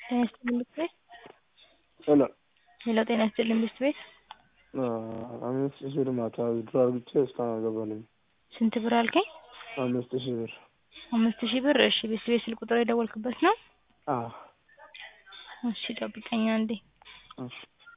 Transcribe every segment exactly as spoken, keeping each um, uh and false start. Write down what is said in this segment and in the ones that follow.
ጤና ይስጥልኝ ብስት ቤት ሄሎ ሄሎ ጤና ይስጥልኝ ብስት ቤት አምስት ሺህ ብር ማታ ዊዝድሮ አድርጌ እስካሁን አልገባልኝም። ስንት ብር አልከኝ? አምስት ሺህ ብር አምስት ሺህ ብር እሺ ብስት ቤት ስልክ ቁጥር የደወልክበት ነው? አዎ እሺ ጠብቀኝ አንዴ እሺ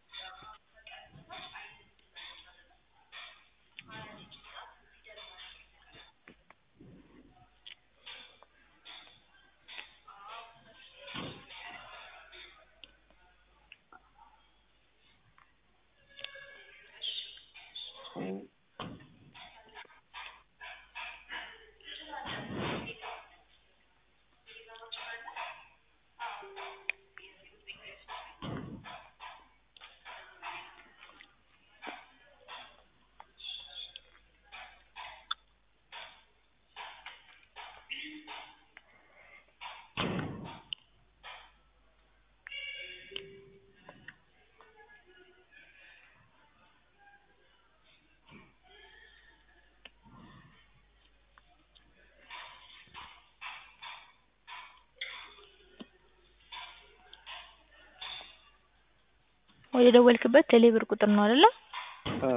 ወደ ደወልክበት ቴሌ ብር ቁጥር ነው አይደለ? አዎ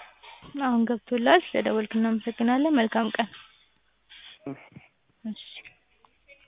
አሁን ገብቶላል። ስለደወልክ እናመሰግናለን። መልካም ቀን። እሺ